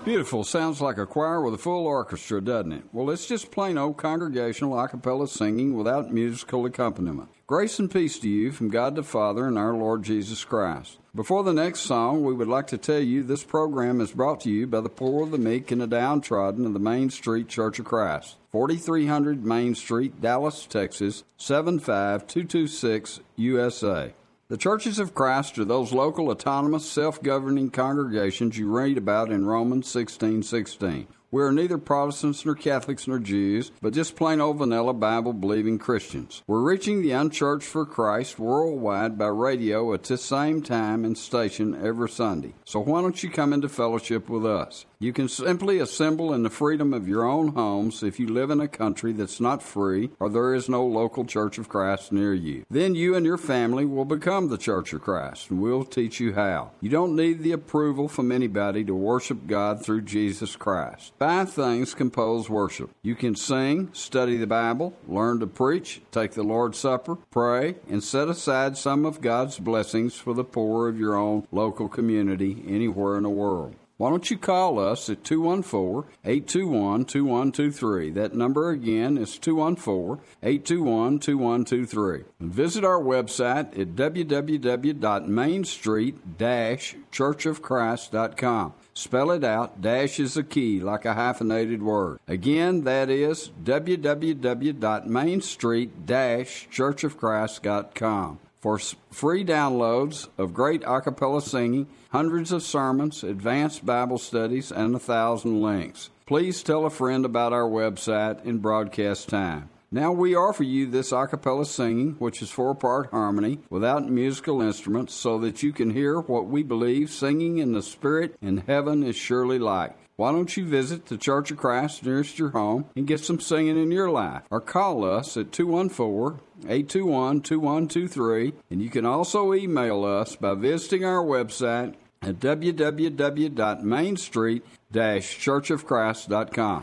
Beautiful. Sounds like a choir with a full orchestra, doesn't it? Well, it's just plain old congregational a cappella singing without musical accompaniment. Grace and peace to you from God the Father and our Lord Jesus Christ. Before the next song, we would like to tell you this program is brought to you by the poor, the meek, and the downtrodden of the Main Street Church of Christ, 4300 Main Street, Dallas, Texas, 75226, USA. The Churches of Christ are those local, autonomous, self-governing congregations you read about in Romans 16:16. We are neither Protestants nor Catholics nor Jews, but just plain old vanilla Bible-believing Christians. We're reaching the unchurched for Christ worldwide by radio at this same time and station every Sunday. So why don't you come into fellowship with us? You can simply assemble in the freedom of your own homes if you live in a country that's not free or there is no local Church of Christ near you. Then you and your family will become the Church of Christ, and we'll teach you how. You don't need the approval from anybody to worship God through Jesus Christ. 5 things compose worship. You can sing, study the Bible, learn to preach, take the Lord's Supper, pray, and set aside some of God's blessings for the poor of your own local community anywhere in the world. Why don't you call us at 214-821-2123. That number again is 214-821-2123. And visit our website at www.mainstreet-churchofchrist.com. Spell it out. Dash is a key, like a hyphenated word. Again, that is www.mainstreet-churchofchrist.com. For free downloads of great a cappella singing, hundreds of sermons, advanced Bible studies, and 1,000 links. Please tell a friend about our website and broadcast time. Now we offer you this a cappella singing, which is 4-part harmony, without musical instruments, so that you can hear what we believe singing in the Spirit in heaven is surely like. Why don't you visit the Church of Christ nearest your home and get some singing in your life? Or call us at 214-821-2123, and you can also email us by visiting our website at www.mainstreet-churchofchrist.com.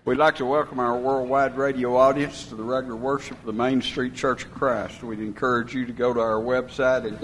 We'd like to welcome our worldwide radio audience to the regular worship of the Main Street Church of Christ. We'd encourage you to go to our website at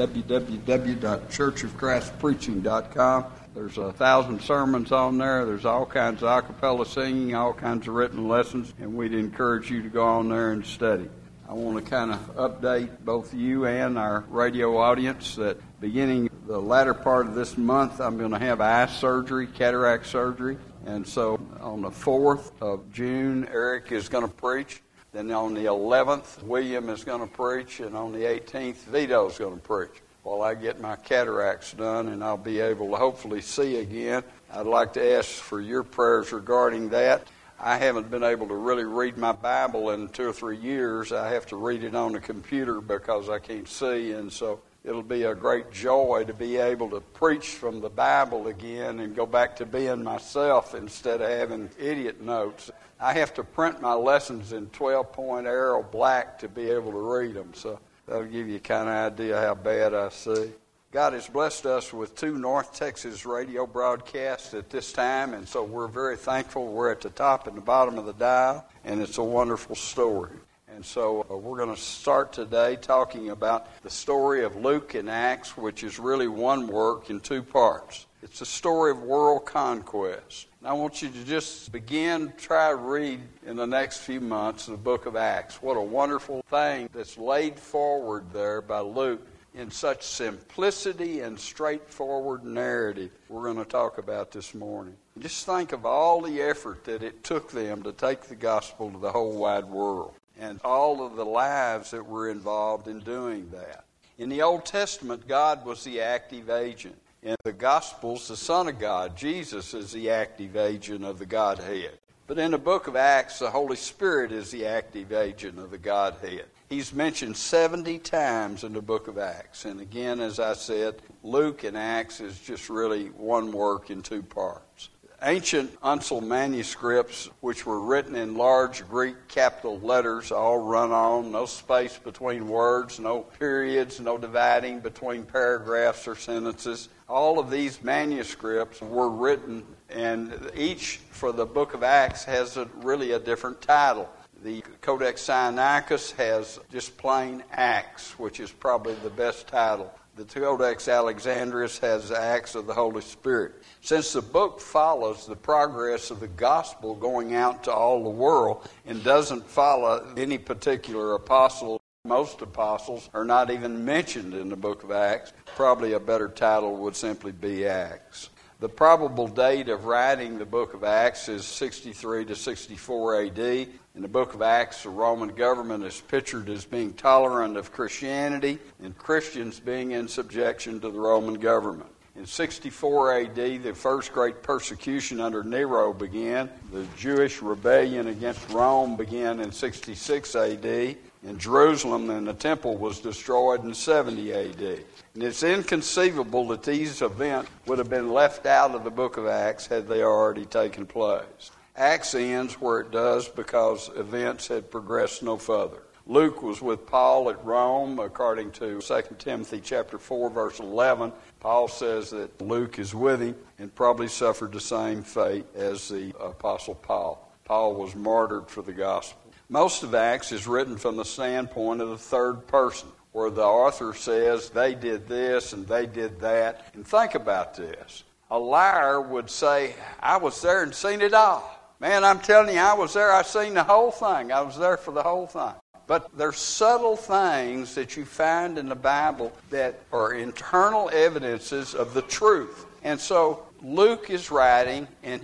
www.churchofchristpreaching.com. There's 1,000 sermons on there. There's all kinds of a cappella singing, all kinds of written lessons, and we'd encourage you to go on there and study. I want to kind of update both you and our radio audience that beginning the latter part of this month, I'm going to have eye surgery, cataract surgery. And so on the 4th of June, Eric is going to preach. Then on the 11th, William is going to preach. And on the 18th, Vito is going to preach. While I get my cataracts done and I'll be able to hopefully see again, I'd like to ask for your prayers regarding that. I haven't been able to really read my Bible in 2 or 3 years. I have to read it on the computer because I can't see, and so it'll be a great joy to be able to preach from the Bible again and go back to being myself instead of having idiot notes. I have to print my lessons in 12-point Arial black to be able to read them, so that'll give you kind of idea how bad I see. God has blessed us with 2 North Texas radio broadcasts at this time, and so we're very thankful. We're at the top and the bottom of the dial, and it's a wonderful story. And so we're going to start today talking about the story of Luke and Acts, which is really one work in 2 parts. It's the story of world conquest. And I want you to just try to read in the next few months the book of Acts. What a wonderful thing that's laid forward there by Luke in such simplicity and straightforward narrative we're going to talk about this morning. Just think of all the effort that it took them to take the gospel to the whole wide world, and all of the lives that were involved in doing that. In the Old Testament, God was the active agent. In the Gospels, the Son of God, Jesus, is the active agent of the Godhead. But in the book of Acts, the Holy Spirit is the active agent of the Godhead. He's mentioned 70 times in the book of Acts. And again, as I said, Luke and Acts is just really one work in 2 parts. Ancient uncial manuscripts, which were written in large Greek capital letters, all run on, no space between words, no periods, no dividing between paragraphs or sentences. All of these manuscripts were written, and each for the book of Acts has really a different title. The Codex Sinaiticus has just plain Acts, which is probably the best title. The Codex Alexandrinus has Acts of the Holy Spirit. Since the book follows the progress of the gospel going out to all the world and doesn't follow any particular apostle, most apostles are not even mentioned in the book of Acts, probably a better title would simply be Acts. The probable date of writing the book of Acts is 63 to 64 A.D. In the book of Acts, the Roman government is pictured as being tolerant of Christianity and Christians being in subjection to the Roman government. In 64 A.D., the first great persecution under Nero began. The Jewish rebellion against Rome began in 66 A.D., and Jerusalem and the temple was destroyed in 70 A.D. And it's inconceivable that these events would have been left out of the book of Acts had they already taken place. Acts ends where it does because events had progressed no further. Luke was with Paul at Rome, according to 2 Timothy chapter 4, verse 11. Paul says that Luke is with him and probably suffered the same fate as the Apostle Paul. Paul was martyred for the gospel. Most of Acts is written from the standpoint of the third person, where the author says they did this and they did that. And think about this. A liar would say, I was there and seen it all. Man, I'm telling you, I was there. I seen the whole thing. I was there for the whole thing. But there's subtle things that you find in the Bible that are internal evidences of the truth. And so Luke is writing, and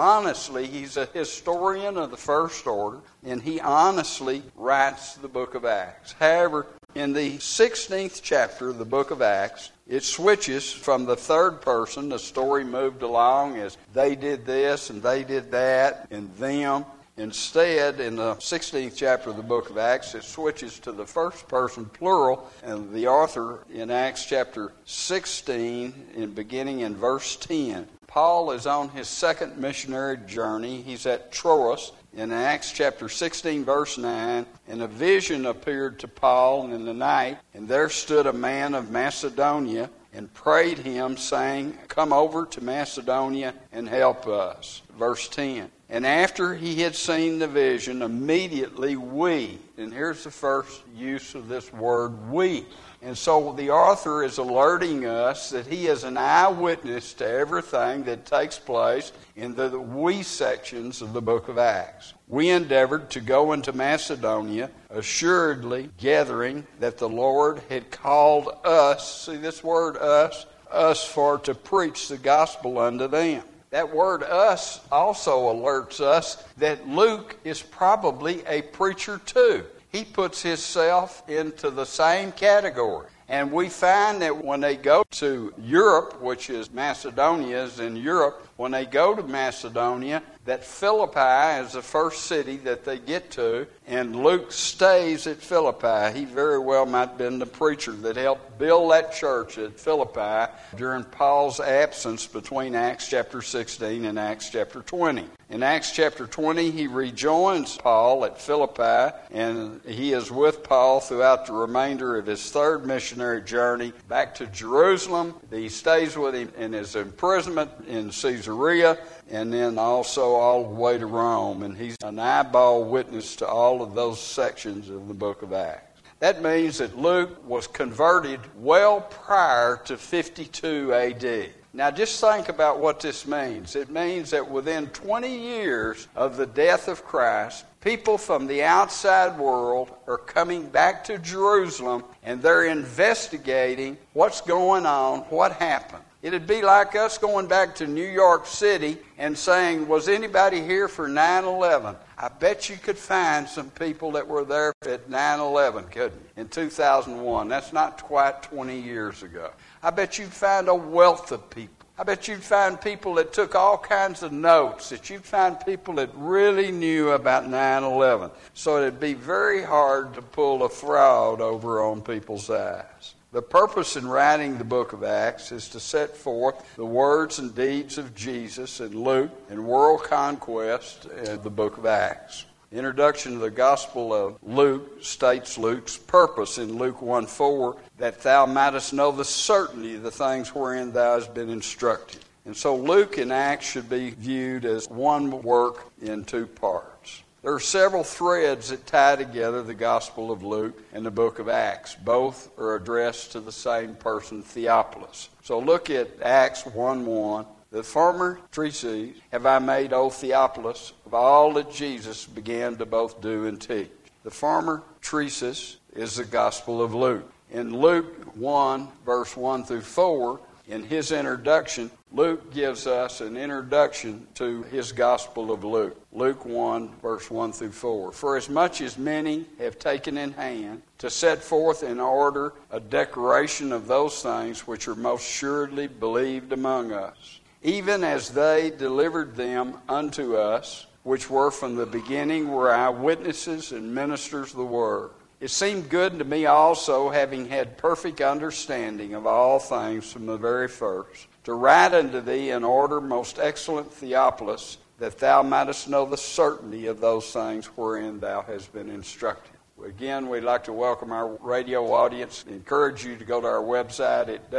he's a historian of the first order, and he honestly writes the book of Acts. However, in the 16th chapter of the book of Acts, it switches from the third person. The story moved along as they did this and they did that and them. Instead, in the 16th chapter of the book of Acts, it switches to the first person plural, and the author in Acts chapter 16, beginning in verse 10. Paul is on his second missionary journey. He's at Troas. In Acts chapter 16, verse 9, and a vision appeared to Paul in the night, and there stood a man of Macedonia and prayed him, saying, Come over to Macedonia and help us. Verse 10. And after he had seen the vision, immediately we, and here's the first use of this word, we. And so the author is alerting us that he is an eyewitness to everything that takes place in the we sections of the book of Acts. We endeavored to go into Macedonia, assuredly gathering that the Lord had called us, see this word us for to preach the gospel unto them. That word us also alerts us that Luke is probably a preacher too. He puts himself into the same category. And we find that when they go to Europe, which is Macedonia is in Europe, when they go to Macedonia, that Philippi is the first city that they get to, and Luke stays at Philippi. He very well might have been the preacher that helped build that church at Philippi during Paul's absence between Acts chapter 16 and Acts chapter 20. In Acts chapter 20, he rejoins Paul at Philippi, and he is with Paul throughout the remainder of his third missionary journey back to Jerusalem. He stays with him in his imprisonment in Caesarea, and then also all the way to Rome. And he's an eyeball witness to all of those sections of the book of Acts. That means that Luke was converted well prior to 52 A.D. Now just think about what this means. It means that within 20 years of the death of Christ, people from the outside world are coming back to Jerusalem and they're investigating what's going on, what happened. It'd be like us going back to New York City and saying, was anybody here for 9/11? I bet you could find some people that were there at 9/11, couldn't you? In 2001. That's not quite 20 years ago. I bet you'd find a wealth of people. I bet you'd find people that took all kinds of notes, that you'd find people that really knew about 9/11. So it'd be very hard to pull a fraud over on people's eyes. The purpose in writing the book of Acts is to set forth the words and deeds of Jesus and Luke and world conquest in the book of Acts. Introduction to the Gospel of Luke states Luke's purpose in Luke 1:4, that thou mightest know the certainty of the things wherein thou hast been instructed. And so Luke and Acts should be viewed as one work in two parts. There are several threads that tie together the Gospel of Luke and the book of Acts. Both are addressed to the same person, Theophilus. So look at Acts 1:1. The former treatise have I made, O Theophilus, of all that Jesus began to both do and teach. The former treatise is the Gospel of Luke. In Luke 1, verse 1 through 4, in his introduction, Luke gives us an introduction to his Gospel of Luke. Luke 1, verse 1 through 4. For as much as many have taken in hand to set forth in order a declaration of those things which are most surely believed among us, even as they delivered them unto us, which were from the beginning were eyewitnesses and ministers of the word. It seemed good to me also, having had perfect understanding of all things from the very first, to write unto thee in order, most excellent Theophilus, that thou mightest know the certainty of those things wherein thou hast been instructed. Again, we'd like to welcome our radio audience. Encourage you to go to our website at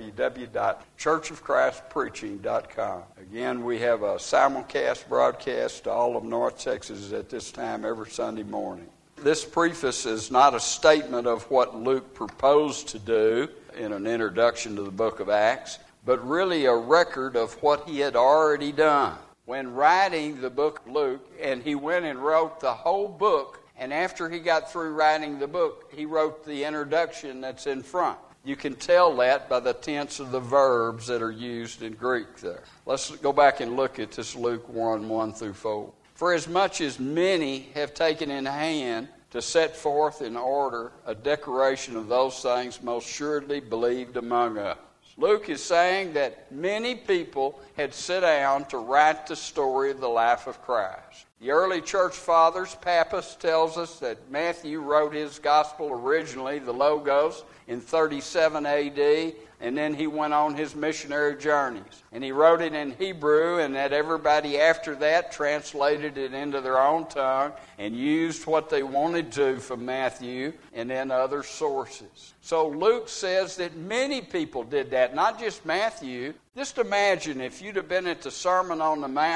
www.churchofchristpreaching.com. Again, we have a simulcast broadcast to all of North Texas at this time every Sunday morning. This preface is not a statement of what Luke proposed to do in an introduction to the book of Acts, but really a record of what he had already done. When writing the book of Luke, and he went and wrote the whole book, and after he got through writing the book, he wrote the introduction that's in front. You can tell that by the tense of the verbs that are used in Greek there. Let's go back and look at this Luke 1, 1 through 4. For as much as many have taken in hand to set forth in order a declaration of those things most surely believed among us. Luke is saying that many people had sat down to write the story of the life of Christ. The early church fathers, Pappus tells us that Matthew wrote his gospel originally, the Logos, in 37 A.D., and then he went on his missionary journeys. And he wrote it in Hebrew, and that everybody after that translated it into their own tongue and used what they wanted to from Matthew and then other sources. So Luke says that many people did that, not just Matthew. Just imagine if you'd have been at the Sermon on the Mount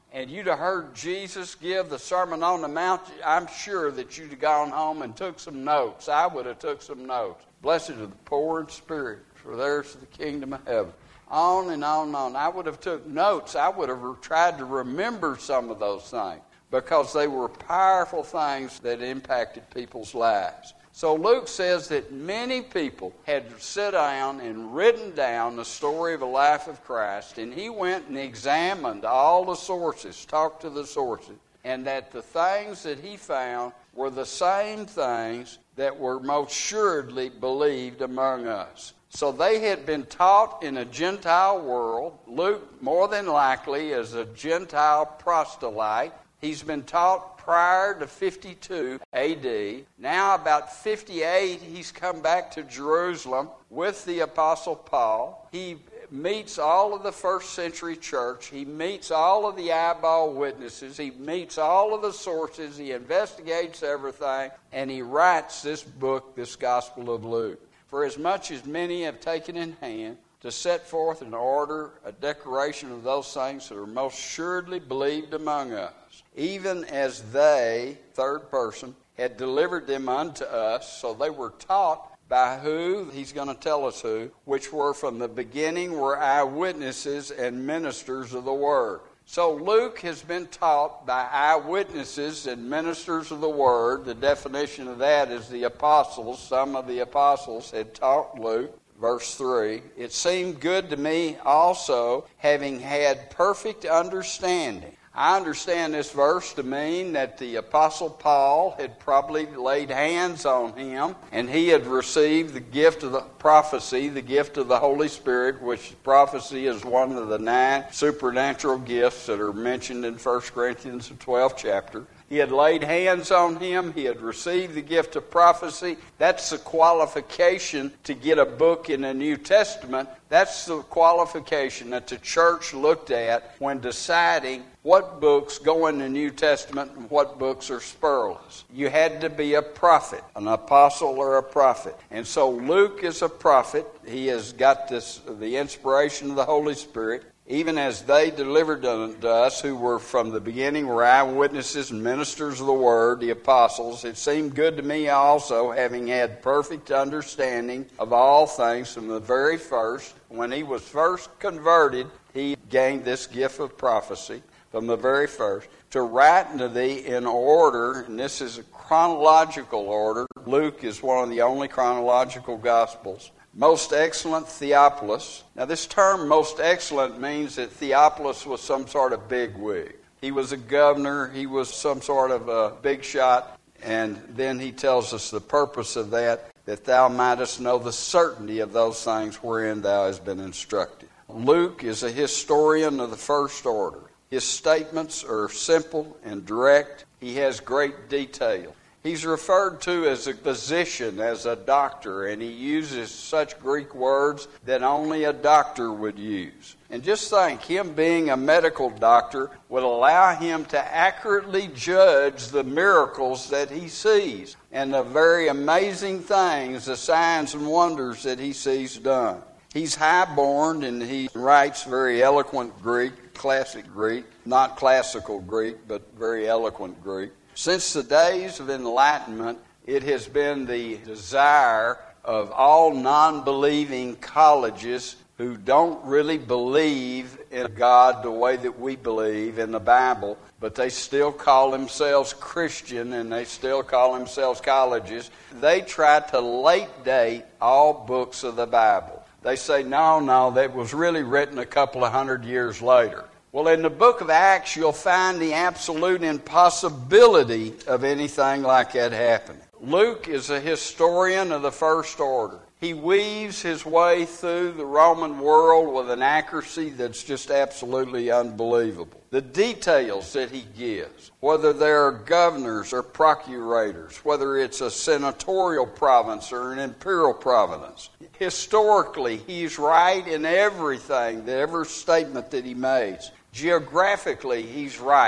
and you'd have heard Jesus give the Sermon on the Mount, I'm sure that you'd have gone home and took some notes. I would have took some notes. Blessed are the poor in spirit, for theirs is the kingdom of heaven. On and on and on. I would have took notes. I would have tried to remember some of those things because they were powerful things that impacted people's lives. So Luke says that many people had sat down and written down the story of the life of Christ, and he went and examined all the sources, talked to the sources, and that the things that he found were the same things that were most assuredly believed among us. So they had been taught in a Gentile world. Luke, more than likely, is a Gentile proselyte. He's been taught prior to 52 A.D. Now, about 58, he's come back to Jerusalem with the Apostle Paul. He meets all of the first century church. He meets all of the eyeball witnesses. He meets all of the sources. He investigates everything. And he writes this book, this Gospel of Luke. For as much as many have taken in hand to set forth an order, a declaration of those things that are most assuredly believed among us, even as they, third person, had delivered them unto us, so they were taught by who? He's going to tell us who, which were from the beginning were eyewitnesses and ministers of the word. So Luke has been taught by eyewitnesses and ministers of the word. The definition of that is the apostles. Some of the apostles had taught Luke. Verse 3, it seemed good to me also, having had perfect understanding. I understand this verse to mean that the Apostle Paul had probably laid hands on him, and he had received the gift of the prophecy, the gift of the Holy Spirit, which prophecy is one of the 9 supernatural gifts that are mentioned in 1 Corinthians, the 12th chapter. He had laid hands on him. He had received the gift of prophecy. That's the qualification to get a book in the New Testament. That's the qualification that the church looked at when deciding what books go in the New Testament and what books are spurious. You had to be a prophet, an apostle or a prophet. And so Luke is a prophet. He has got the inspiration of the Holy Spirit. Even as they delivered unto us, who were from the beginning, were eyewitnesses and ministers of the word, the apostles, it seemed good to me also, having had perfect understanding of all things from the very first. When he was first converted, he gained this gift of prophecy from the very first, to write unto thee in order, and this is a chronological order. Luke is one of the only chronological gospels. Most excellent Theophilus. Now this term most excellent means that Theophilus was some sort of bigwig. He was a governor. He was some sort of a big shot. And then he tells us the purpose of that thou mightest know the certainty of those things wherein thou hast been instructed. Luke is a historian of the first order. His statements are simple and direct. He has great detail. He's referred to as a physician, as a doctor, and he uses such Greek words that only a doctor would use. And just think, him being a medical doctor would allow him to accurately judge the miracles that he sees and the very amazing things, the signs and wonders that he sees done. He's high-born and he writes very eloquent Greek, classic Greek, not classical Greek, but very eloquent Greek. Since the days of Enlightenment, it has been the desire of all non-believing colleges who don't really believe in God the way that we believe in the Bible, but they still call themselves Christian and they still call themselves colleges. They try to late date all books of the Bible. They say, no, that was really written a couple of 100 years later. Well, in the book of Acts, you'll find the absolute impossibility of anything like that happening. Luke is a historian of the first order. He weaves his way through the Roman world with an accuracy that's just absolutely unbelievable. The details that he gives, whether they're governors or procurators, whether it's a senatorial province or an imperial province, historically, he's right in everything, every statement that he makes. Geographically, he's right.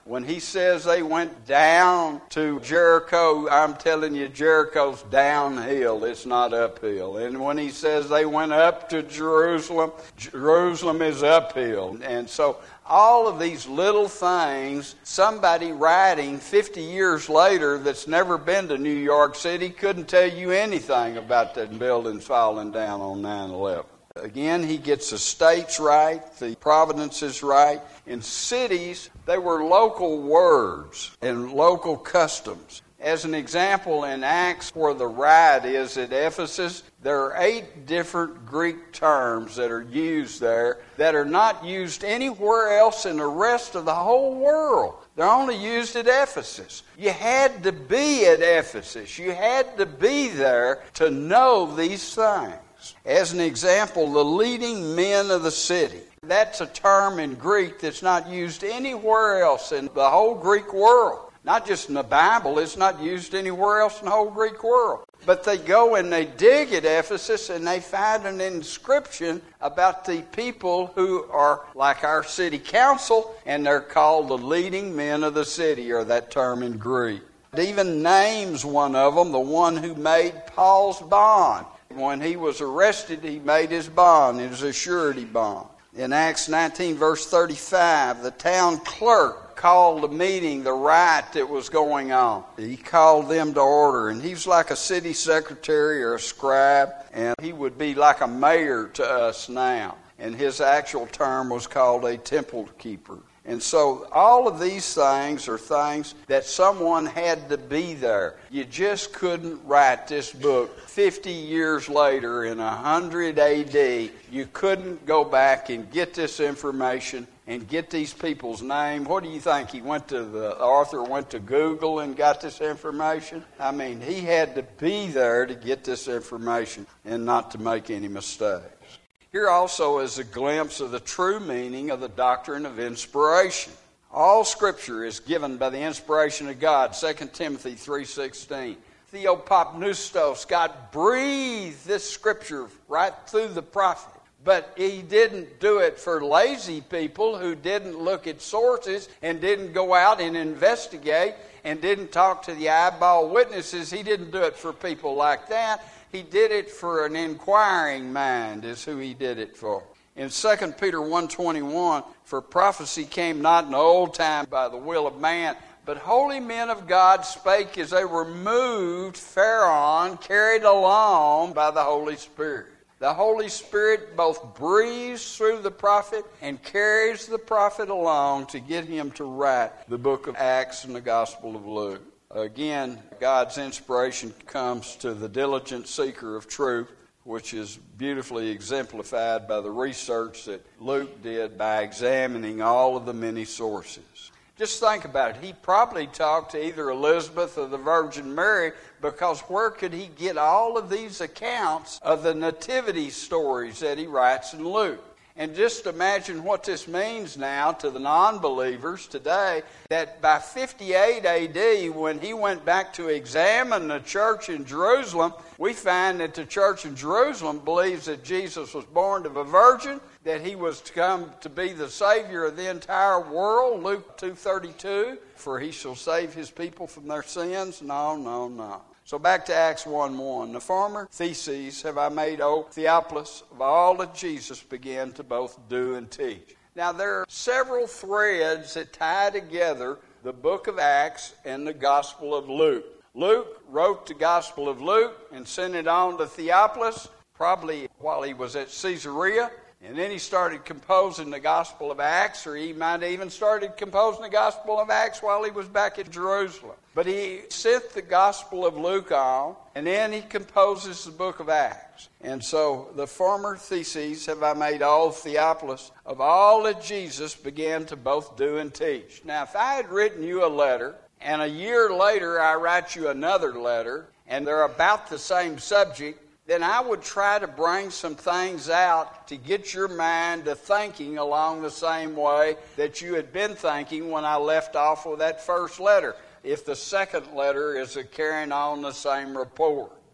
When he says they went down to Jericho, I'm telling you, Jericho's downhill. It's not uphill. And when he says they went up to Jerusalem, Jerusalem is uphill. And so all of these little things, somebody writing 50 years later that's never been to New York City couldn't tell you anything about that buildings falling down on 9/11. Again, he gets the states right, the provinces right. In cities, they were local words and local customs. As an example, in Acts, where the riot is at Ephesus, there are 8 different Greek terms that are used there that are not used anywhere else in the rest of the whole world. They're only used at Ephesus. You had to be at Ephesus. You had to be there to know these things. As an example, the leading men of the city. That's a term in Greek that's not used anywhere else in the whole Greek world. Not just in the Bible, it's not used anywhere else in the whole Greek world. But they go and they dig at Ephesus and they find an inscription about the people who are like our city council, and they're called the leading men of the city, or that term in Greek. It even names one of them, the one who made Paul's bond. When he was arrested, he made his bond. It was a surety bond. In Acts 19, verse 35, the town clerk called the meeting, the riot that was going on. He called them to order, and he was like a city secretary or a scribe, and he would be like a mayor to us now. And his actual term was called a temple keeper. And so all of these things are things that someone had to be there. You just couldn't write this book 50 years later in 100 AD. You couldn't go back and get this information and get these people's name. What do you think? The author went to Google and got this information? I mean, he had to be there to get this information and not to make any mistakes. Here also is a glimpse of the true meaning of the doctrine of inspiration. All Scripture is given by the inspiration of God, 2 Timothy 3:16. Theopopneustos, God breathed this Scripture right through the prophet. But he didn't do it for lazy people who didn't look at sources and didn't go out and investigate and didn't talk to the eyeball witnesses. He didn't do it for people like that. He did it for an inquiring mind is who he did it for. In 2 Peter 1:21, for prophecy came not in the old time by the will of man, but holy men of God spake as they were moved, thereon, carried along by the Holy Spirit. The Holy Spirit both breathes through the prophet and carries the prophet along to get him to write the book of Acts and the Gospel of Luke. Again, God's inspiration comes to the diligent seeker of truth, which is beautifully exemplified by the research that Luke did by examining all of the many sources. Just think about it. He probably talked to either Elizabeth or the Virgin Mary, because where could he get all of these accounts of the nativity stories that he writes in Luke? And just imagine what this means now to the non-believers today, that by 58 AD, when he went back to examine the church in Jerusalem, we find that the church in Jerusalem believes that Jesus was born of a virgin, that he was to come to be the Savior of the entire world, Luke 2:32, for he shall save his people from their sins. No. So back to Acts 1:1. The former theses have I made, O Theophilus, of all that Jesus began to both do and teach. Now there are several threads that tie together the book of Acts and the Gospel of Luke. Luke wrote the Gospel of Luke and sent it on to Theophilus, probably while he was at Caesarea. And then he started composing the Gospel of Acts, or he might have even started composing the Gospel of Acts while he was back at Jerusalem. But he sent the Gospel of Luke on, and then he composes the book of Acts. And so the former theses have I made, O Theophilus, of all that Jesus began to both do and teach. Now, if I had written you a letter, and a year later I write you another letter, and they're about the same subject, then I would try to bring some things out to get your mind to thinking along the same way that you had been thinking when I left off with that first letter, if the second letter is carrying on the same report.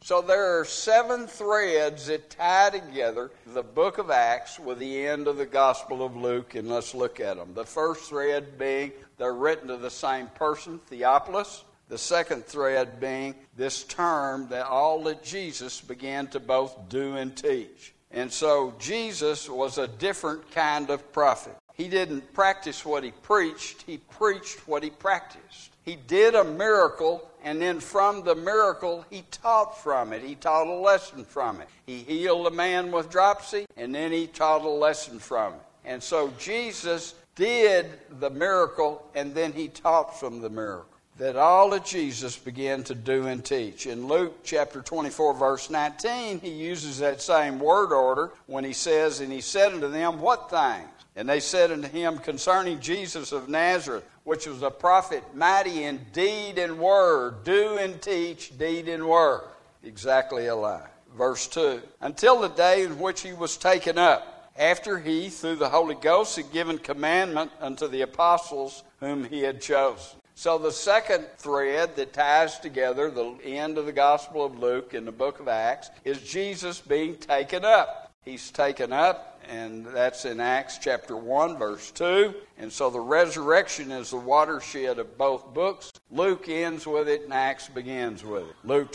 So there are 7 threads that tie together the book of Acts with the end of the Gospel of Luke, and let's look at them. The first thread being they're written to the same person, Theophilus. The second thread being this term that all that Jesus began to both do and teach. And so Jesus was a different kind of prophet. He didn't practice what he preached what he practiced. He did a miracle, and then from the miracle, he taught from it. He taught a lesson from it. He healed a man with dropsy, and then he taught a lesson from it. And so Jesus did the miracle, and then he taught from the miracle. That all that Jesus began to do and teach. In Luke chapter 24, verse 19, he uses that same word order when he says, and he said unto them, what things? And they said unto him, concerning Jesus of Nazareth, which was a prophet, mighty in deed and word, do and teach, deed and word. Exactly alike. Verse 2, until the day in which he was taken up, after he, through the Holy Ghost, had given commandment unto the apostles whom he had chosen. So the second thread that ties together the end of the Gospel of Luke and the book of Acts is Jesus being taken up. He's taken up, and that's in Acts chapter 1, verse 2. And so the resurrection is the watershed of both books. Luke ends with it, and Acts begins with it. Luke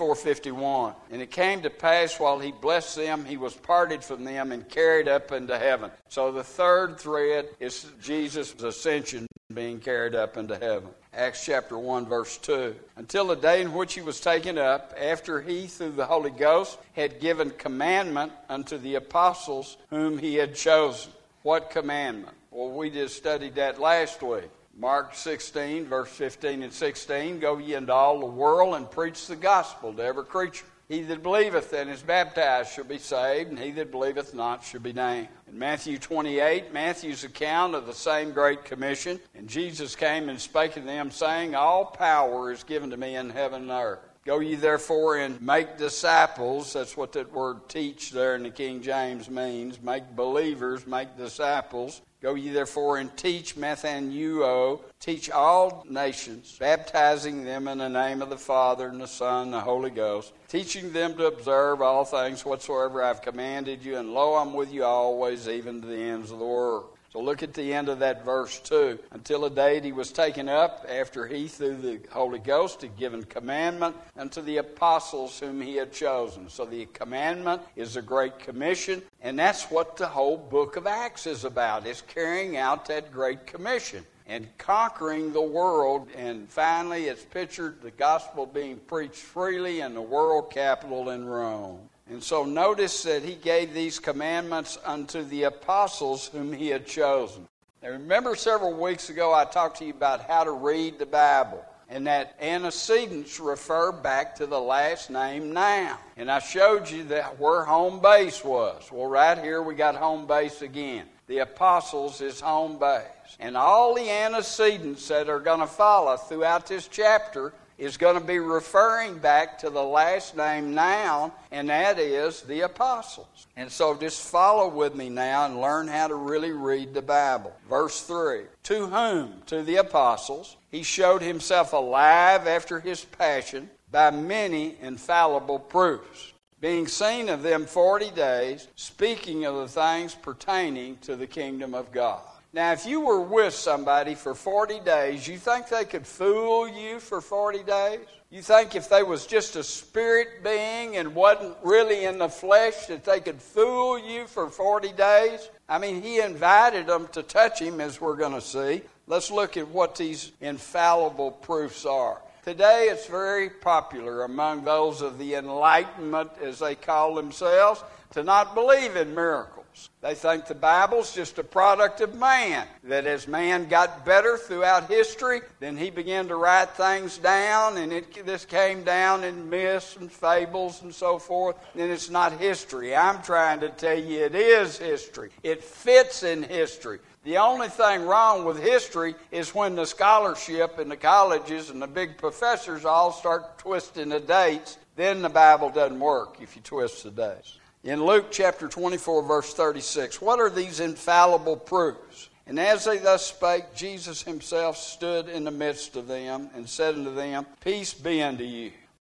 24:51. And it came to pass while he blessed them, he was parted from them and carried up into heaven. So the third thread is Jesus' ascension, being carried up into heaven. Acts chapter 1, verse 2. Until the day in which he was taken up, after he, through the Holy Ghost, had given commandment unto the apostles whom he had chosen. What commandment? Well, we just studied that last week. Mark 16, verse 15 and 16. Go ye into all the world and preach the gospel to every creature. He that believeth and is baptized shall be saved, and he that believeth not shall be damned. In Matthew 28, Matthew's account of the same great commission, and Jesus came and spake unto them, saying, all power is given to me in heaven and earth. Go ye therefore and make disciples. That's what that word teach there in the King James means. Make believers, make disciples. Go ye therefore and teach, methanuo, teach all nations, baptizing them in the name of the Father and the Son and the Holy Ghost, teaching them to observe all things whatsoever I have commanded you, and lo, I'm with you always, even to the ends of the world. So look at the end of that verse 2. Until the day he was taken up, after he, through the Holy Ghost, had given commandment unto the apostles whom he had chosen. So the commandment is a great commission, and that's what the whole book of Acts is about. It's carrying out that great commission and conquering the world. And finally, it's pictured the gospel being preached freely in the world capital in Rome. And so notice that he gave these commandments unto the apostles whom he had chosen. Now remember several weeks ago I talked to you about how to read the Bible. And that antecedents refer back to the last name noun. And I showed you that where home base was. Well, right here we got home base again. The apostles is home base. And all the antecedents that are going to follow throughout this chapter is going to be referring back to the last name noun, and that is the apostles. And so just follow with me now and learn how to really read the Bible. Verse 3, to whom? To the apostles. He showed himself alive after his passion by many infallible proofs, being seen of them 40 days, speaking of the things pertaining to the kingdom of God. Now, if you were with somebody for 40 days, you think they could fool you for 40 days? You think if they was just a spirit being and wasn't really in the flesh that they could fool you for 40 days? I mean, he invited them to touch him, as we're going to see. Let's look at what these infallible proofs are. Today, it's very popular among those of the Enlightenment, as they call themselves, to not believe in miracles. They think the Bible's just a product of man, that as man got better throughout history, then he began to write things down, and this came down in myths and fables and so forth, and it's not history. I'm trying to tell you it is history. It fits in history. The only thing wrong with history is when the scholarship and the colleges and the big professors all start twisting the dates. Then the Bible doesn't work if you twist the dates. In Luke chapter 24, verse 36, what are these infallible proofs? And as they thus spake, Jesus himself stood in the midst of them and said unto them, peace be unto you.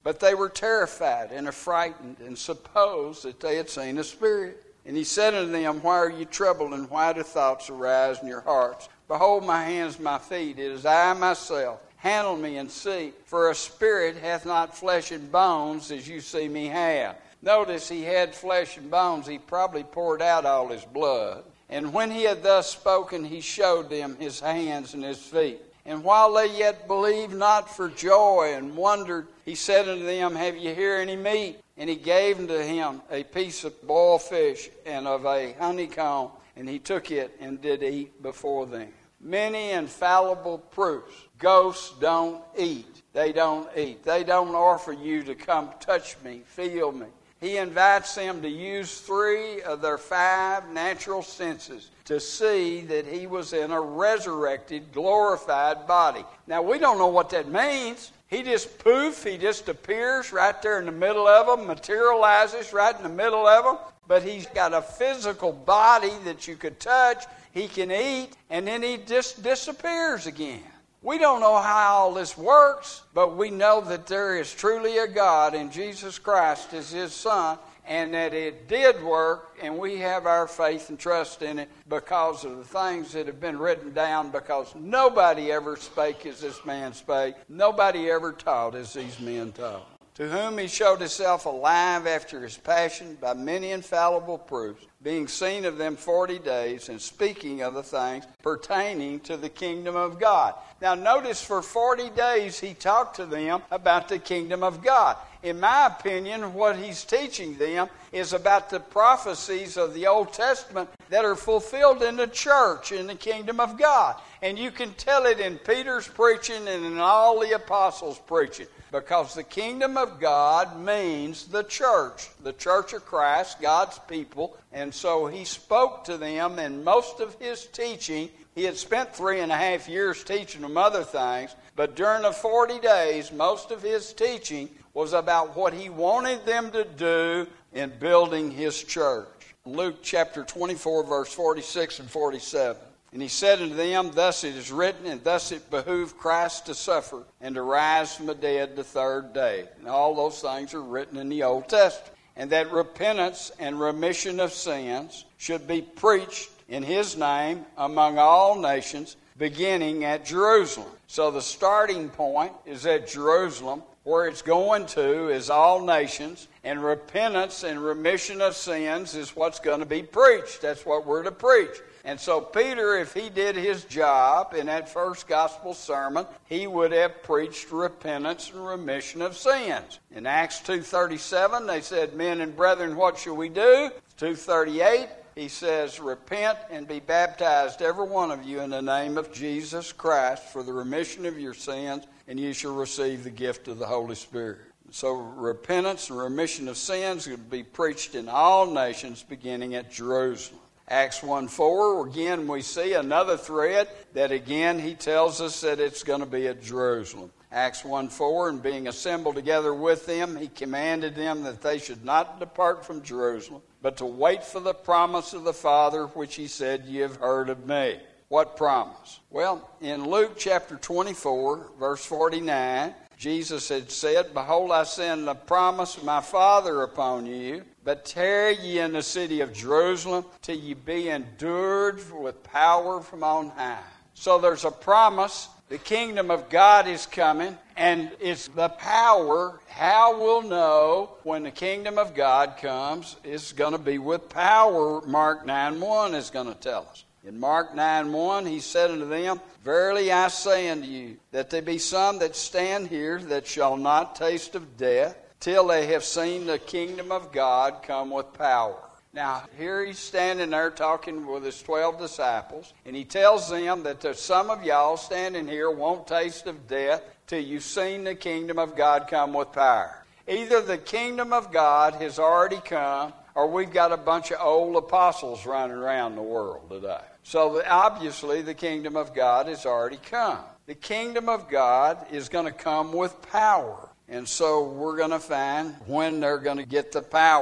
But they were terrified and affrighted, and supposed that they had seen a spirit. And he said unto them, Why are you troubled, and why do thoughts arise in your hearts? Behold my hands, my feet, it is I myself. Handle me and see, for a spirit hath not flesh and bones, as you see me have. Notice he had flesh and bones. He probably poured out all his blood. And when he had thus spoken, he showed them his hands and his feet. And while they yet believed not for joy and wondered, he said unto them, Have ye here any meat? And he gave unto him a piece of boiled fish and of a honeycomb, and he took it and did eat before them. Many infallible proofs. Ghosts don't eat. They don't eat. They don't offer you to come touch me, feel me. He invites them to use 3 of their 5 natural senses to see that he was in a resurrected, glorified body. Now, we don't know what that means. He just he just appears right there in the middle of them, materializes right in the middle of them. But he's got a physical body that you could touch, he can eat, and then he just disappears again. We don't know how all this works, but we know that there is truly a God, and Jesus Christ is his Son, and that it did work, and we have our faith and trust in it because of the things that have been written down, because nobody ever spake as this man spake. Nobody ever taught as these men taught. To whom he showed himself alive after his passion by many infallible proofs, being seen of them 40 days, and speaking of the things pertaining to the kingdom of God. Now notice, for 40 days he talked to them about the kingdom of God. In my opinion, what he's teaching them is about the prophecies of the Old Testament that are fulfilled in the church, in the kingdom of God. And you can tell it in Peter's preaching and in all the apostles' preaching. Because the kingdom of God means the church of Christ, God's people. And so he spoke to them, and most of his teaching, he had spent 3.5 years teaching them other things, but during the 40 days, most of his teaching was about what he wanted them to do in building his church. Luke chapter 24, verse 46 and 47. And he said unto them, Thus it is written, and thus it behooved Christ to suffer, and to rise from the dead the 3rd day. And all those things are written in the Old Testament. And that repentance and remission of sins should be preached in his name among all nations, beginning at Jerusalem. So the starting point is at Jerusalem. Where it's going to is all nations, and repentance and remission of sins is what's going to be preached. That's what we're to preach. And so Peter, if he did his job in that first gospel sermon, he would have preached repentance and remission of sins. In Acts 2:37, they said, Men and brethren, what shall we do? 2:38, he says, Repent and be baptized, every one of you, in the name of Jesus Christ, for the remission of your sins, and you shall receive the gift of the Holy Spirit. So repentance and remission of sins would be preached in all nations, beginning at Jerusalem. Acts 1:4, again we see another thread that again he tells us that it's going to be at Jerusalem. Acts 1:4, and being assembled together with them, he commanded them that they should not depart from Jerusalem, but to wait for the promise of the Father, which he said, Ye have heard of me. What promise? Well, in Luke chapter 24, verse 49, Jesus had said, Behold, I send the promise of my Father upon you, but tarry ye in the city of Jerusalem till ye be endured with power from on high. So there's a promise. The kingdom of God is coming, and it's the power. How we'll know when the kingdom of God comes is going to be with power. Mark 9:1 is going to tell us. In Mark 9:1, he said unto them, Verily I say unto you, that there be some that stand here that shall not taste of death, till they have seen the kingdom of God come with power. Now, here he's standing there talking with his 12 disciples, and he tells them that there's some of y'all standing here won't taste of death till you've seen the kingdom of God come with power. Either the kingdom of God has already come, or we've got a bunch of old apostles running around the world today. So obviously the kingdom of God has already come. The kingdom of God is going to come with power. And so we're going to find when they're going to get the power.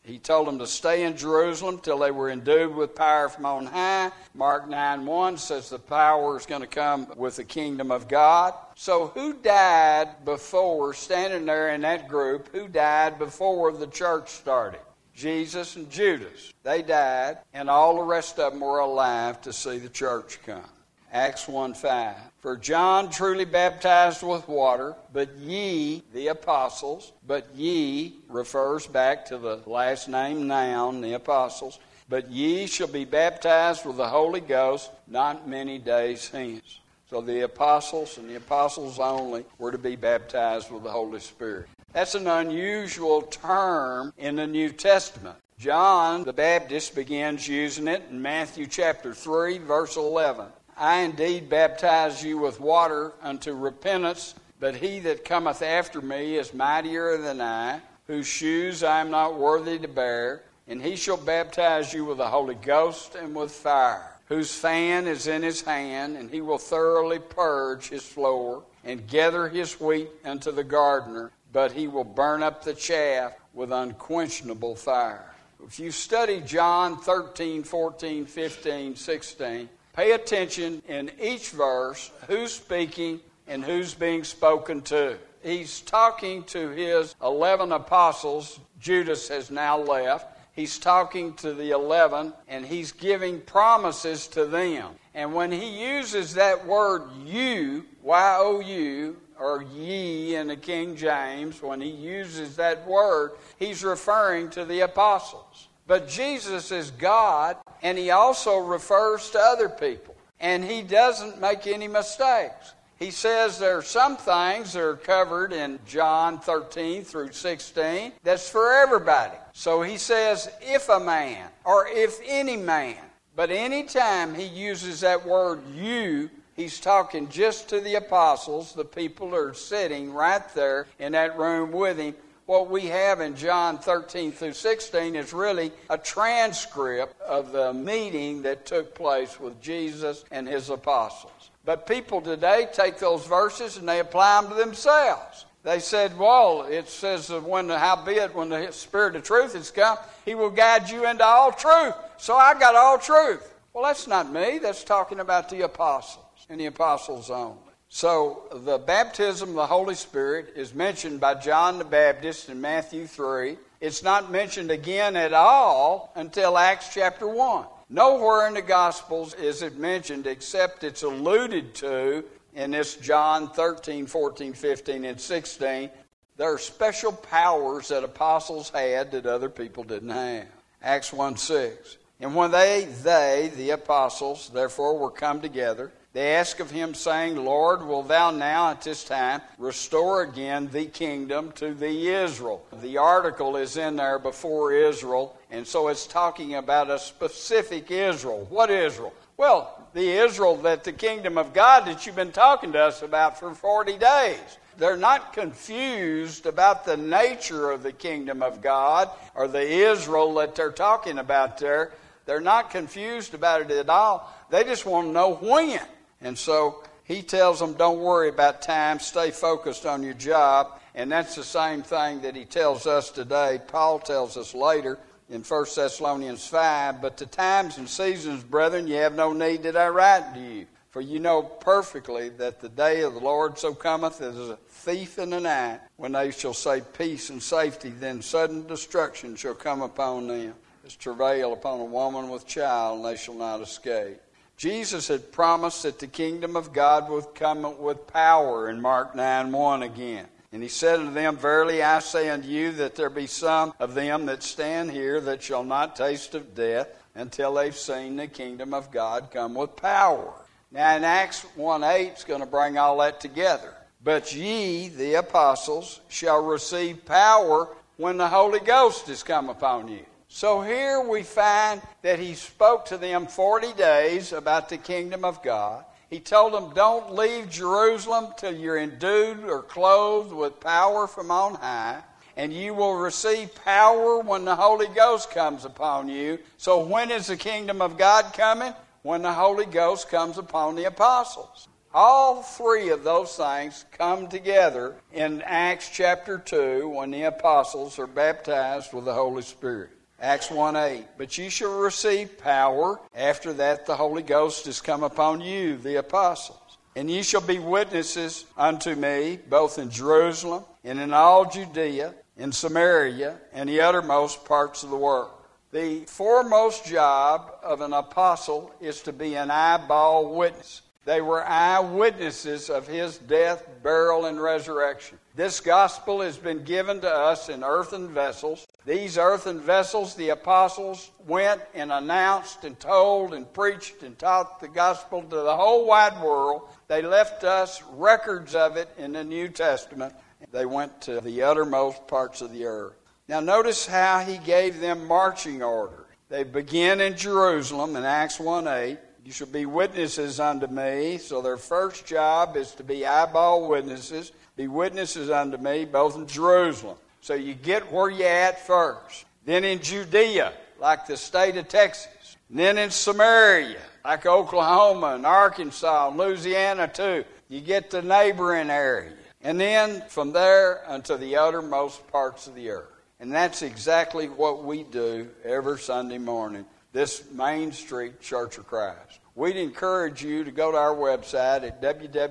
He told them to stay in Jerusalem till they were endued with power from on high. Mark 9:1 says the power is going to come with the kingdom of God. So who died before, standing there in that group, who died before the church started? Jesus and Judas. They died, and all the rest of them were alive to see the church come. Acts 1:5. For John truly baptized with water, but ye, the apostles, but ye refers back to the last name noun, the apostles, but ye shall be baptized with the Holy Ghost not many days hence. So the apostles and the apostles only were to be baptized with the Holy Spirit. That's an unusual term in the New Testament. John the Baptist begins using it in Matthew chapter 3, verse 11. I indeed baptize you with water unto repentance, but he that cometh after me is mightier than I, whose shoes I am not worthy to bear, and he shall baptize you with the Holy Ghost and with fire, whose fan is in his hand, and he will thoroughly purge his floor, and gather his wheat unto the gardener, but he will burn up the chaff with unquenchable fire. If you study John 13, 14, 15, 16, pay attention in each verse who's speaking and who's being spoken to. He's talking to his 11 apostles. Judas has now left. He's talking to the 11, and he's giving promises to them. And when he uses that word you, Y-O-U, or ye in the King James, when he uses that word, he's referring to the apostles. But Jesus is God, and he also refers to other people. And he doesn't make any mistakes. He says there are some things that are covered in John 13 through 16 that's for everybody. So he says, if a man, or if any man. But anytime he uses that word you, he's talking just to the apostles, the people that are sitting right there in that room with him. What we have in John 13 through 16 is really a transcript of the meeting that took place with Jesus and his apostles. But people today take those verses and they apply them to themselves. They said, well, it says when the Spirit of truth has come, he will guide you into all truth. So I got all truth. Well, that's not me. That's talking about the apostles and the apostles only. So the baptism of the Holy Spirit is mentioned by John the Baptist in Matthew 3. It's not mentioned again at all until Acts chapter 1. Nowhere in the Gospels is it mentioned except it's alluded to in this John 13, 14, 15, and 16. There are special powers that apostles had that other people didn't have. Acts 1:6. And when they, the apostles, therefore were come together, they asked of him, saying, Lord, wilt thou now at this time restore again the kingdom to thee Israel? The article is in there before Israel, and so it's talking about a specific Israel. What Israel? Well, the Israel that the kingdom of God that you've been talking to us about for 40 days. They're not confused about the nature of the kingdom of God or the Israel that they're talking about there. They're not confused about it at all. They just want to know when. And so he tells them, don't worry about time, stay focused on your job. And that's the same thing that he tells us today. Paul tells us later in 1 Thessalonians 5, but the times and seasons, brethren, you have no need that I write to you. For you know perfectly that the day of the Lord so cometh as a thief in the night, when they shall say peace and safety, then sudden destruction shall come upon them, as travail upon a woman with child, and they shall not escape. Jesus had promised that the kingdom of God would come with power in Mark 9:1 again. And he said unto them, Verily I say unto you that there be some of them that stand here that shall not taste of death until they've seen the kingdom of God come with power. Now in Acts 1:8 it's going to bring all that together. But ye, the apostles, shall receive power when the Holy Ghost is come upon you. So here we find that he spoke to them 40 days about the kingdom of God. He told them, don't leave Jerusalem till you're endued or clothed with power from on high, and you will receive power when the Holy Ghost comes upon you. So when is the kingdom of God coming? When the Holy Ghost comes upon the apostles. All three of those things come together in Acts chapter 2 when the apostles are baptized with the Holy Spirit. Acts 1:8. But ye shall receive power. After that the Holy Ghost is come upon you, the apostles. And ye shall be witnesses unto me, both in Jerusalem and in all Judea, in Samaria, and the uttermost parts of the world. The foremost job of an apostle is to be an eyeball witness. They were eyewitnesses of his death, burial, and resurrection. This gospel has been given to us in earthen vessels. These earthen vessels, the apostles went and announced and told and preached and taught the gospel to the whole wide world. They left us records of it in the New Testament. They went to the uttermost parts of the earth. Now notice how he gave them marching orders. They begin in Jerusalem in Acts 1:8. You shall be witnesses unto me. So their first job is to be eyeball witnesses. Be witnesses unto me, both in Jerusalem. So you get where you're at first. Then in Judea, like the state of Texas. And then in Samaria, like Oklahoma and Arkansas and Louisiana too. You get the neighboring area. And then from there unto the uttermost parts of the earth. And that's exactly what we do every Sunday morning. This Main Street Church of Christ. We'd encourage you to go to our website at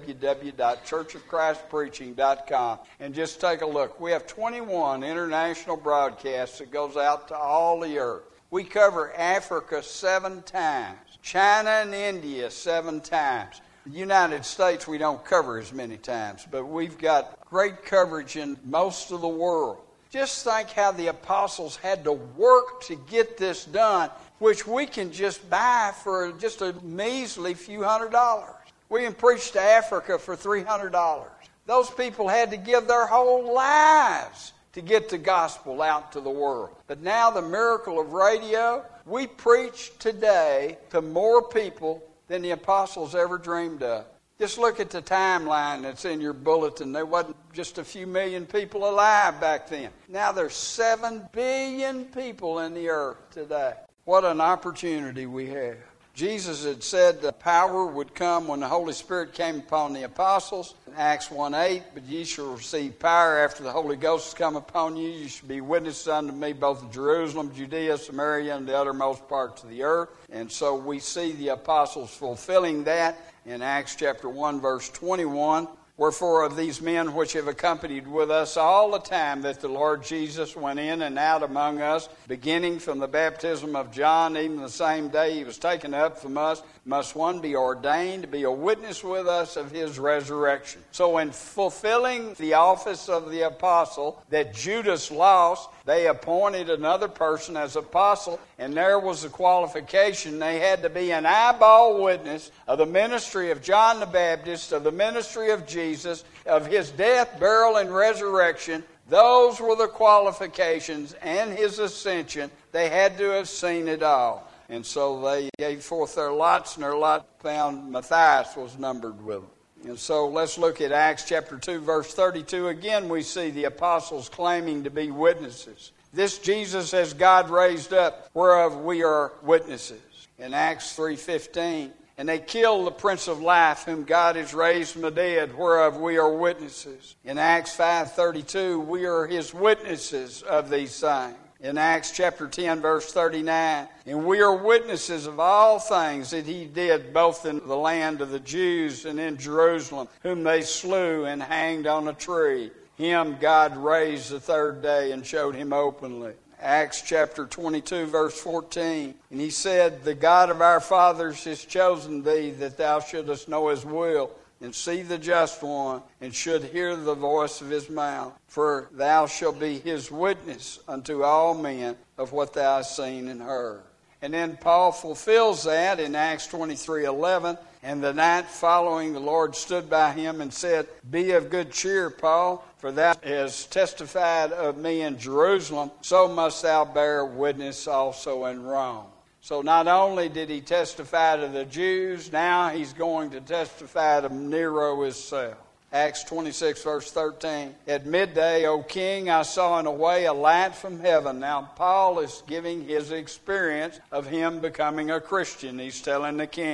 www.churchofchristpreaching.com and just take a look. We have 21 international broadcasts that goes out to all the earth. We cover Africa 7 times, China and India 7 times. The United States we don't cover as many times, but we've got great coverage in most of the world. Just think how the apostles had to work to get this done, which we can just buy for just a measly few $100s. We can preach to Africa for $300. Those people had to give their whole lives to get the gospel out to the world. But now the miracle of radio, we preach today to more people than the apostles ever dreamed of. Just look at the timeline that's in your bulletin. There wasn't just a few million people alive back then. Now there's 7 billion people in the earth today. What an opportunity we have. Jesus had said the power would come when the Holy Spirit came upon the apostles. In Acts 1:8, but ye shall receive power after the Holy Ghost has come upon you. You shall be witnesses unto me both in Jerusalem, Judea, Samaria, and the uttermost parts of the earth. And so we see the apostles fulfilling that in Acts chapter 1, verse 21. Wherefore of these men which have accompanied with us all the time that the Lord Jesus went in and out among us, beginning from the baptism of John, even the same day he was taken up from us, must one be ordained to be a witness with us of his resurrection. So in fulfilling the office of the apostle that Judas lost, they appointed another person as apostle, and there was the qualification. They had to be an eyeball witness of the ministry of John the Baptist, of the ministry of Jesus, of his death, burial, and resurrection. Those were the qualifications, and his ascension. They had to have seen it all. And so they gave forth their lots, and their lot found Matthias was numbered with them. And so let's look at Acts chapter 2, verse 32. Again, we see the apostles claiming to be witnesses. This Jesus has God raised up, whereof we are witnesses. In Acts 3:15, and they killed the Prince of Life, whom God has raised from the dead, whereof we are witnesses. In Acts 5:32, we are his witnesses of these things. In Acts chapter 10, verse 39, and we are witnesses of all things that he did, both in the land of the Jews and in Jerusalem, whom they slew and hanged on a tree. Him God raised the third day and showed him openly. Acts chapter 22, verse 14, and he said, the God of our fathers has chosen thee, that thou shouldest know his will, and see the just one, and should hear the voice of his mouth. For thou shalt be his witness unto all men of what thou hast seen and heard. And then Paul fulfills that in Acts 23:11. And the night following, the Lord stood by him and said, be of good cheer, Paul, for thou hast testified of me in Jerusalem, so must thou bear witness also in Rome. So not only did he testify to the Jews, now he's going to testify to Nero himself. Acts 26, verse 13. At midday, O king, I saw in a way a light from heaven. Now, Paul is giving his experience of him becoming a Christian. He's telling the king.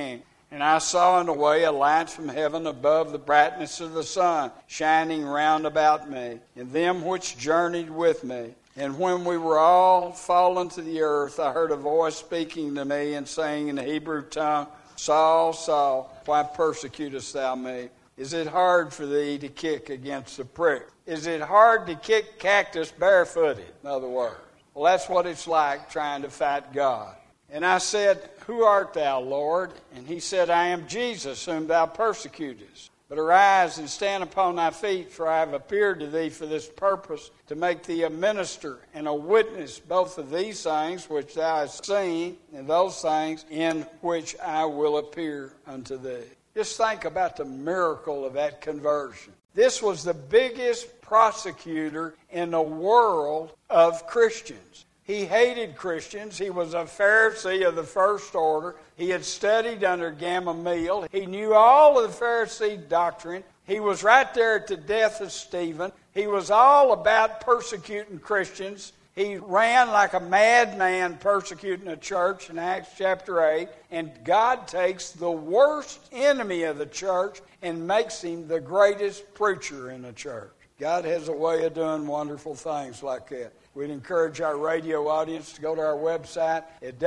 And I saw in the way a light from heaven above the brightness of the sun, shining round about me, and them which journeyed with me. And when we were all fallen to the earth, I heard a voice speaking to me and saying in the Hebrew tongue, Saul, Saul, why persecutest thou me? Is it hard for thee to kick against the prick? Is it hard to kick cactus barefooted? In other words. Well, that's what it's like trying to fight God. And I said, Who art thou, Lord? And he said, I am Jesus, whom thou persecutest. But arise and stand upon thy feet, for I have appeared to thee for this purpose, to make thee a minister and a witness both of these things which thou hast seen, and those things in which I will appear unto thee. Just think about the miracle of that conversion. This was the biggest prosecutor in the world of Christians. He hated Christians. He was a Pharisee of the first order. He had studied under Gamaliel. He knew all of the Pharisee doctrine. He was right there at the death of Stephen. He was all about persecuting Christians. He ran like a madman persecuting the church in Acts chapter 8. And God takes the worst enemy of the church and makes him the greatest preacher in the church. God has a way of doing wonderful things like that. We'd encourage our radio audience to go to our website at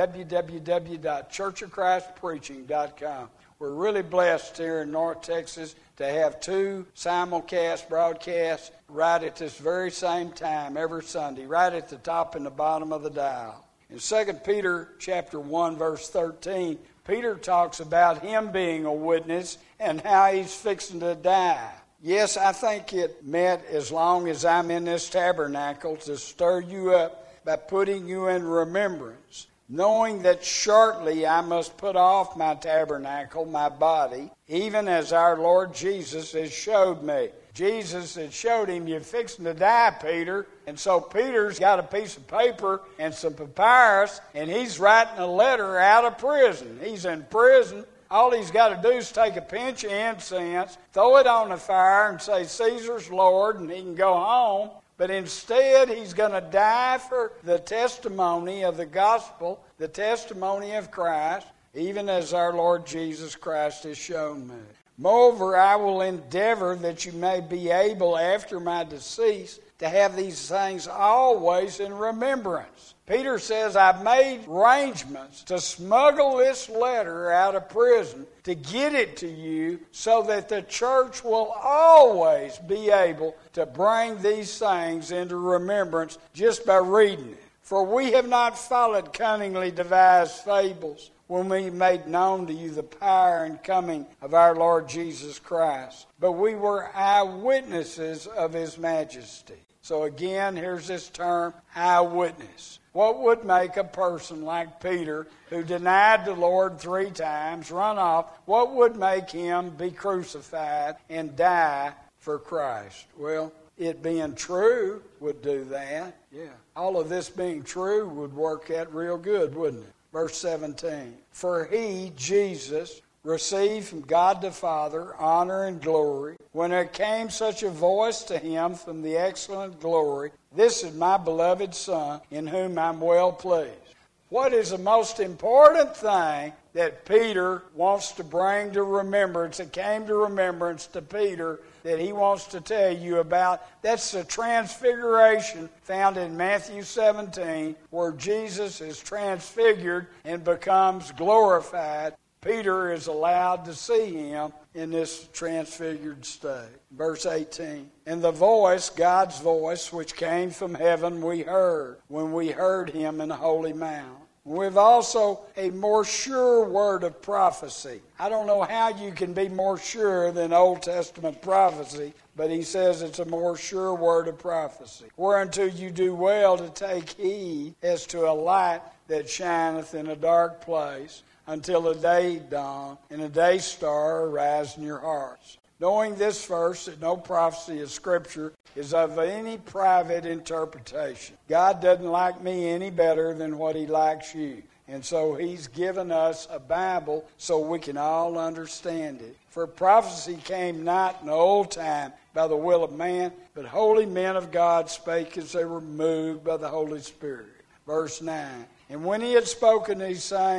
www.churchofchristpreaching.com. We're really blessed here in North Texas to have 2 simulcast broadcasts right at this very same time every Sunday, right at the top and the bottom of the dial. In 2 Peter chapter 1, verse 13, Peter talks about him being a witness and how he's fixing to die. Yes, I think it meant as long as I'm in this tabernacle to stir you up by putting you in remembrance, knowing that shortly I must put off my tabernacle, my body, even as our Lord Jesus has showed me. Jesus had showed him, you're fixing to die, Peter. And so Peter's got a piece of paper and some papyrus, and he's writing a letter out of prison. He's in prison. All he's got to do is take a pinch of incense, throw it on the fire, and say, Caesar's Lord, and he can go home. But instead, he's going to die for the testimony of the gospel, the testimony of Christ, even as our Lord Jesus Christ has shown me. Moreover, I will endeavor that you may be able, after my decease, to have these things always in remembrance. Peter says, I've made arrangements to smuggle this letter out of prison to get it to you so that the church will always be able to bring these things into remembrance just by reading it. For we have not followed cunningly devised fables when we made known to you the power and coming of our Lord Jesus Christ, but we were eyewitnesses of his majesty. So again, here's this term, eyewitness. What would make a person like Peter, who denied the Lord 3 times, run off, what would make him be crucified and die for Christ? Well, it being true would do that. Yeah. All of this being true would work out real good, wouldn't it? Verse 17. For he, Jesus, received from God the Father honor and glory, when there came such a voice to him from the excellent glory, this is my beloved Son, in whom I'm well pleased. What is the most important thing that Peter wants to bring to remembrance, that came to remembrance to Peter, that he wants to tell you about? That's the transfiguration found in Matthew 17, where Jesus is transfigured and becomes glorified. Peter is allowed to see him in this transfigured state. Verse 18, and the voice, God's voice, which came from heaven, we heard when we heard him in the holy mount. We've also a more sure word of prophecy. I don't know how you can be more sure than Old Testament prophecy, but he says it's a more sure word of prophecy. Whereunto you do well to take heed as to a light that shineth in a dark place, until the day dawn and the day star arise in your hearts. Knowing this first, that no prophecy of Scripture is of any private interpretation. God doesn't like me any better than what he likes you. And so he's given us a Bible so we can all understand it. For prophecy came not in the old time by the will of man, but holy men of God spake as they were moved by the Holy Spirit. Verse 9, and when he had spoken these things,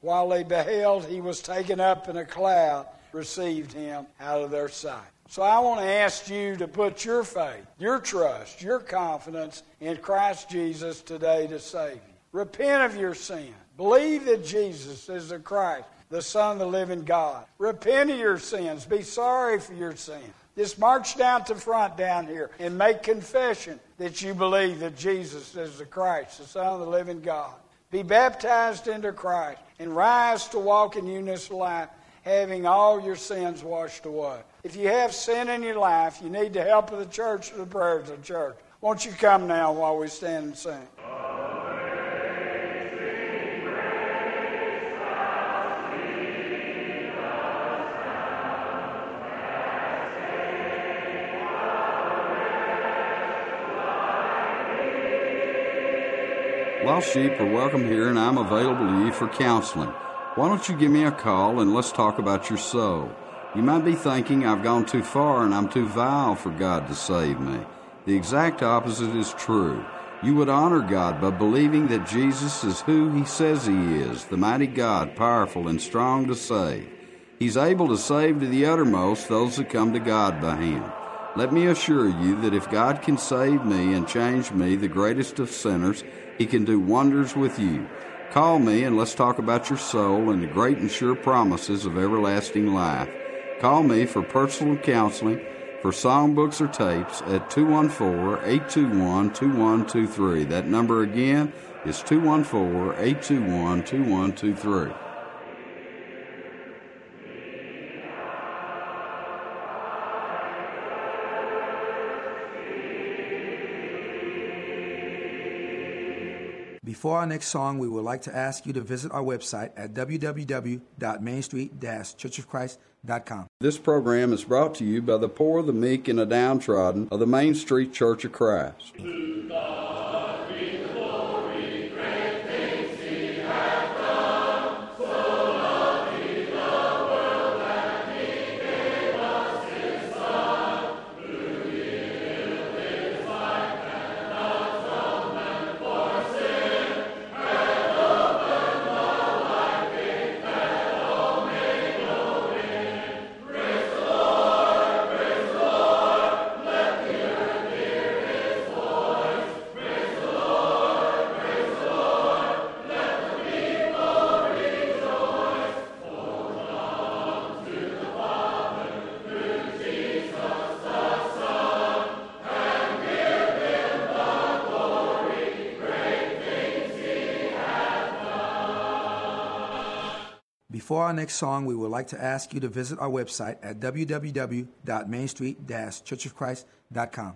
while they beheld he was taken up in a cloud, received him out of their sight. So I want to ask you to put your faith, your trust, your confidence in Christ Jesus today to save you. Repent of your sin. Believe that Jesus is the Christ, the Son of the living God. Repent of your sins. Be sorry for your sin. Just march down to the front down here and make confession that you believe that Jesus is the Christ, the Son of the living God. Be baptized into Christ and rise to walk in newness of life, having all your sins washed away. If you have sin in your life, you need the help of the church or the prayers of the church. Won't you come now while we stand and sing? Lost sheep are welcome here, and I'm available to you for counseling. Why don't you give me a call and let's talk about your soul? You might be thinking I've gone too far and I'm too vile for God to save me. The exact opposite is true. You would honor God by believing that Jesus is who He says He is, the mighty God, powerful and strong to save. He's able to save to the uttermost those that come to God by Him. Let me assure you that if God can save me and change me, the greatest of sinners, He can do wonders with you. Call me and let's talk about your soul and the great and sure promises of everlasting life. Call me for personal counseling, for songbooks or tapes at 214-821-2123. That number again is 214-821-2123. Before our next song, we would like to ask you to visit our website at www.mainstreet-churchofchrist.com. This program is brought to you by the poor, the meek, and the downtrodden of the Main Street Church of Christ. Before our next song, we would like to ask you to visit our website at www.mainstreet-churchofchrist.com.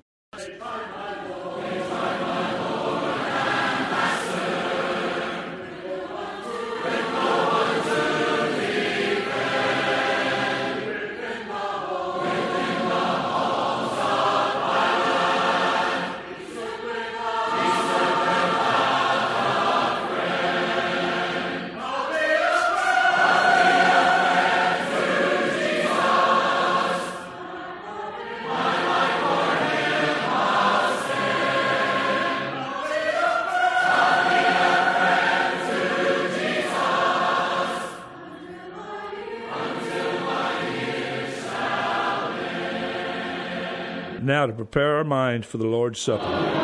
Now to prepare our minds for the Lord's Supper.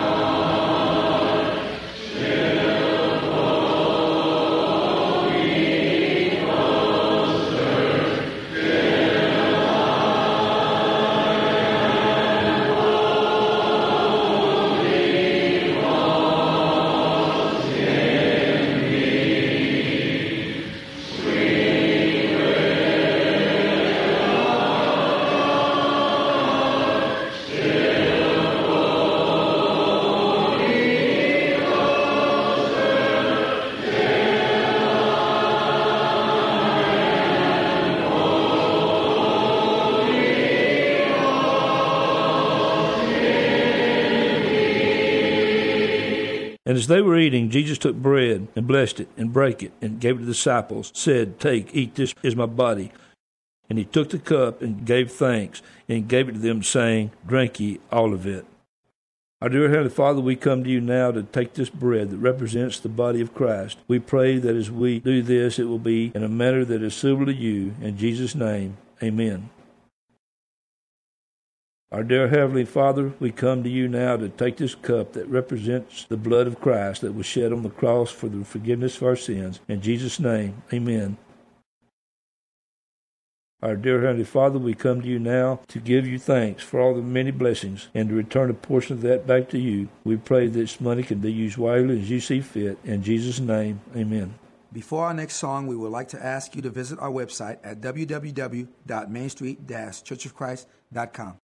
And as they were eating, Jesus took bread and blessed it and brake it and gave it to the disciples, said, "Take, eat, this is my body." And he took the cup and gave thanks and gave it to them, saying, "Drink ye all of it. Our dear Heavenly Father, we come to you now to take this bread that represents the body of Christ. We pray that as we do this, it will be in a manner that is suitable to you. In Jesus' name, amen. Our dear Heavenly Father, we come to you now to take this cup that represents the blood of Christ that was shed on the cross for the forgiveness of our sins. In Jesus' name, amen. Our dear Heavenly Father, we come to you now to give you thanks for all the many blessings and to return a portion of that back to you. We pray that this money can be used wisely as you see fit. In Jesus' name, amen. Before our next song, we would like to ask you to visit our website at www.mainstreet-churchofchrist.com.